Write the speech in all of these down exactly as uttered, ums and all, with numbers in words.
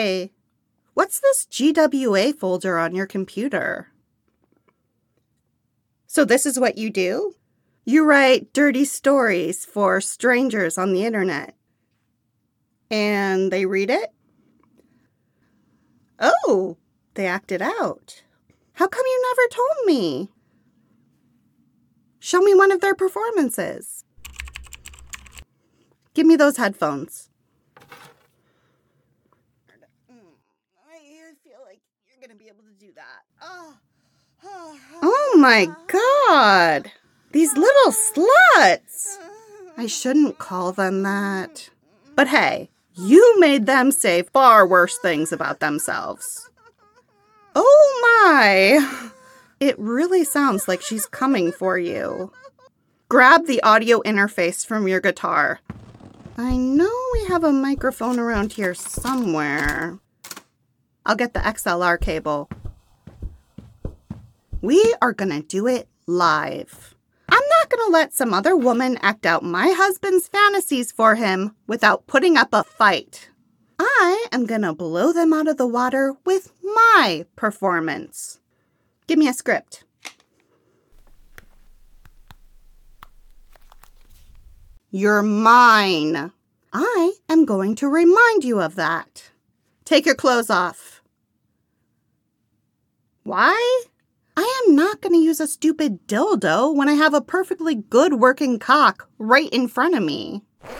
Hey, what's this G W A folder on your computer? So this is what you do? You write dirty stories for strangers on the internet. And they read it? Oh, they act it out. How come you never told me? Show me one of their performances. Give me those headphones. I feel like you're going to be able to do that. Oh, oh my God. These little sluts. I shouldn't call them that. But hey, you made them say far worse things about themselves. Oh my. It really sounds like she's coming for you. Grab the audio interface from your guitar. I know we have a microphone around here somewhere. I'll get the X L R cable. We are gonna do it live. I'm not gonna let some other woman act out my husband's fantasies for him without putting up a fight. I am gonna blow them out of the water with my performance. Give me a script. You're mine. I am going to remind you of that. Take your clothes off. Why? I am not going to use a stupid dildo when I have a perfectly good working cock right in front of me.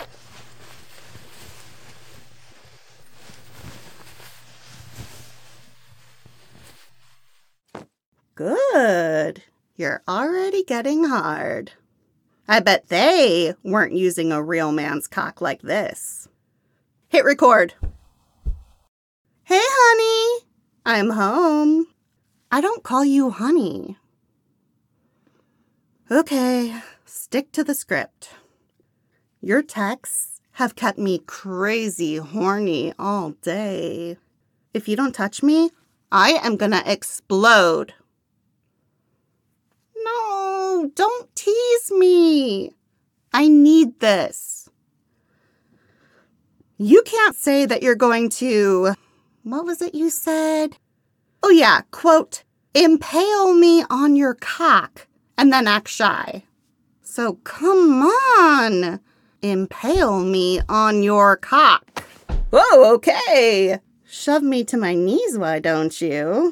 Good. You're already getting hard. I bet they weren't using a real man's cock like this. Hit record. Hey, honey. I'm home. I don't call you honey. Okay, stick to the script. Your texts have kept me crazy horny all day. If you don't touch me, I am gonna explode. No, don't tease me. I need this. You can't say that you're going to, what was it you said? Oh yeah, quote, impale me on your cock and then act shy. So come on, impale me on your cock. Whoa, okay. Shove me to my knees, why don't you?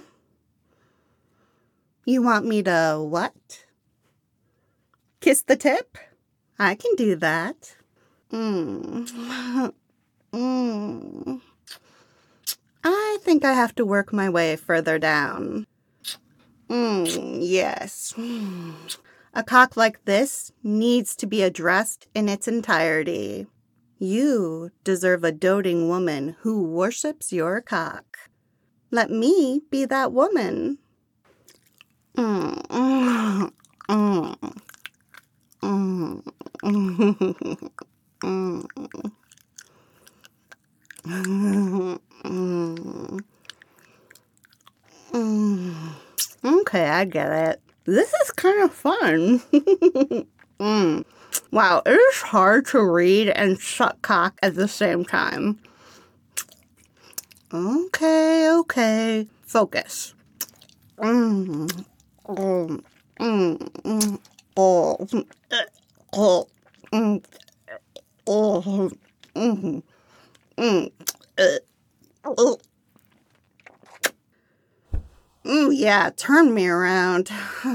You want me to what? Kiss the tip? I can do that. Mm. Mm. I think I have to work my way further down. Mm, yes. A cock like this needs to be addressed in its entirety. You deserve a doting woman who worships your cock. Let me be that woman. Mm, mm, mm, mm, mm, mm, mm, mm, mm. Okay, I get it. This is kind of fun. mm. Wow, it is hard to read and suck cock at the same time. Okay, okay. Focus. Mm. Oh, mm, mm, oh, mm, oh, mm, oh, mm, mm, uh, oh. Mm, yeah, turn me around.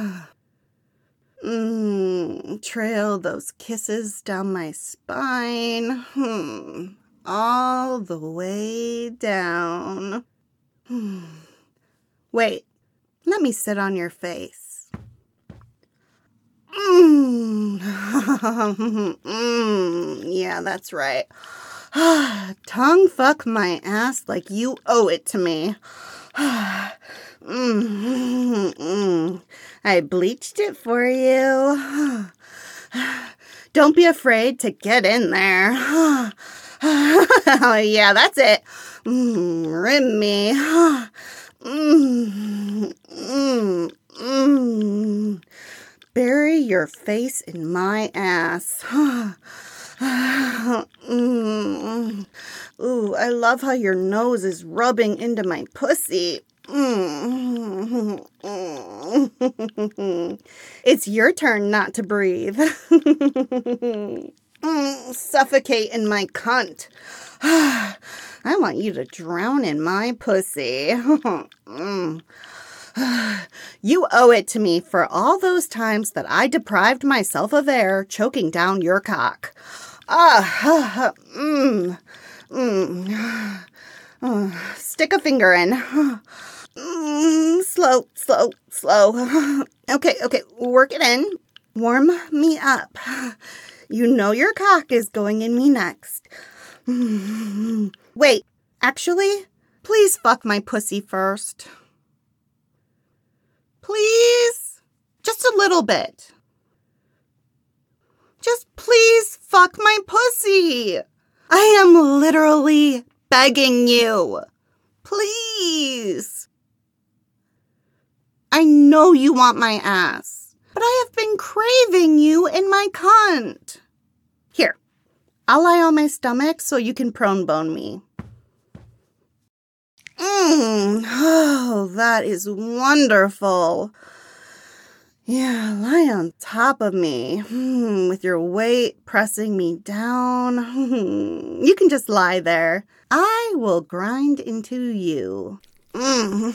mm, trail those kisses down my spine. Hmm, all the way down. Hmm. Wait. Let me sit on your face. Mm. mm. Yeah, that's right. Tongue fuck my ass like you owe it to me. mm. Mm. I bleached it for you. Don't be afraid to get in there. Oh, yeah, that's it. Mm. Rim me. Mm, mm, mm. Bury your face in my ass. mm, Ooh, I love how your nose is rubbing into my pussy. Mm. It's your turn not to breathe. mm, suffocate in my cunt. I want you to drown in my pussy. mm. You owe it to me for all those times that I deprived myself of air choking down your cock. Ah, mm, mm. Uh, stick a finger in. Mm, slow, slow, slow. Okay, okay, work it in. Warm me up. You know your cock is going in me next. Mm. Wait, actually, please fuck my pussy first. Please? Just a little bit. Just please fuck my pussy. I am literally begging you. Please. I know you want my ass, but I have been craving you in my cunt. Here, I'll lie on my stomach so you can prone bone me. Mmm, oh, that is wonderful. Yeah, lie on top of me mm, with your weight pressing me down. Mm, you can just lie there. I will grind into you. Mm.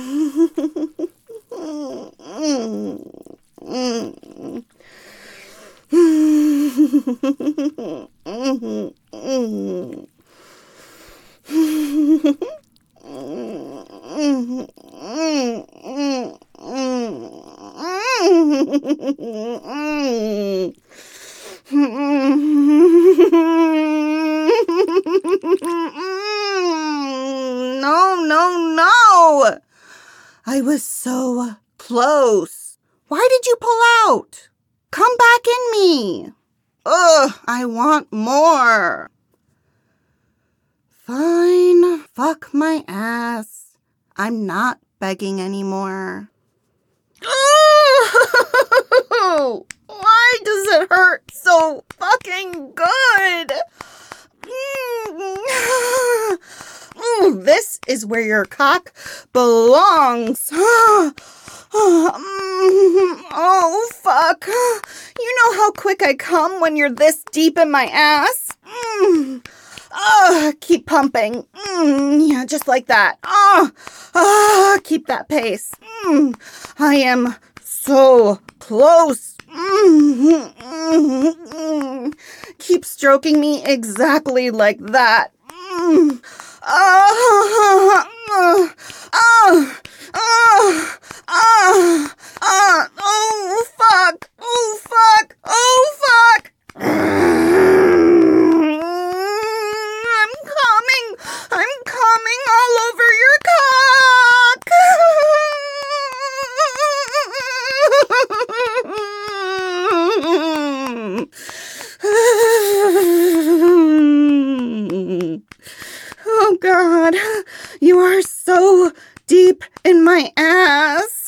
Mm. Mm. Mm. No, no, no! I was so close. Why did you pull out? Come back in me. Ugh, I want more. Fine, fuck my ass. I'm not begging anymore. Oh, why does it hurt so fucking good? Ooh, this is where your cock belongs. Oh, fuck. You know how quick I come when you're this deep in my ass? Mm. Oh, keep pumping. Mm, yeah, just like that. Oh, oh, keep that pace. Mm, I am so close. Mm, mm, mm. Keep stroking me exactly like that. Mm. Oh, oh, oh, oh, oh, oh, oh, fuck. Oh, fuck. Oh, fuck. I'm coming all over your cock. Oh, God. You are so deep in my ass.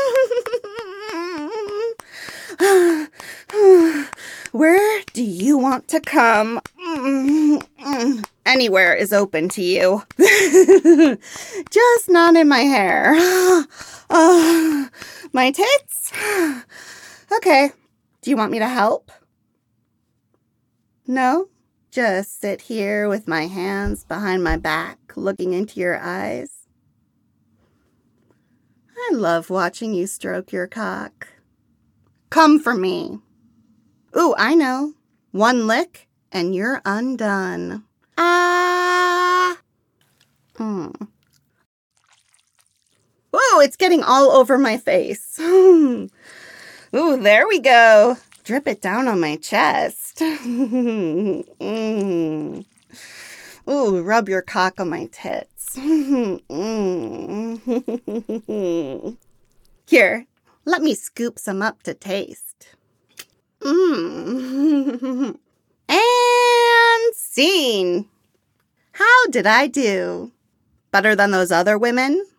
Where do you want to come? Anywhere is open to you. Just not in my hair. Uh, my tits? Okay. Do you want me to help? No? Just sit here with my hands behind my back, looking into your eyes. I love watching you stroke your cock. Come for me. Ooh, I know. One lick and you're undone. Ah! Mm. Whoa, it's getting all over my face. Ooh, there we go. Drip it down on my chest. mm. Ooh, rub your cock on my tits. mm. Here, let me scoop some up to taste. Mmm. And scene. How did I do? Better than those other women?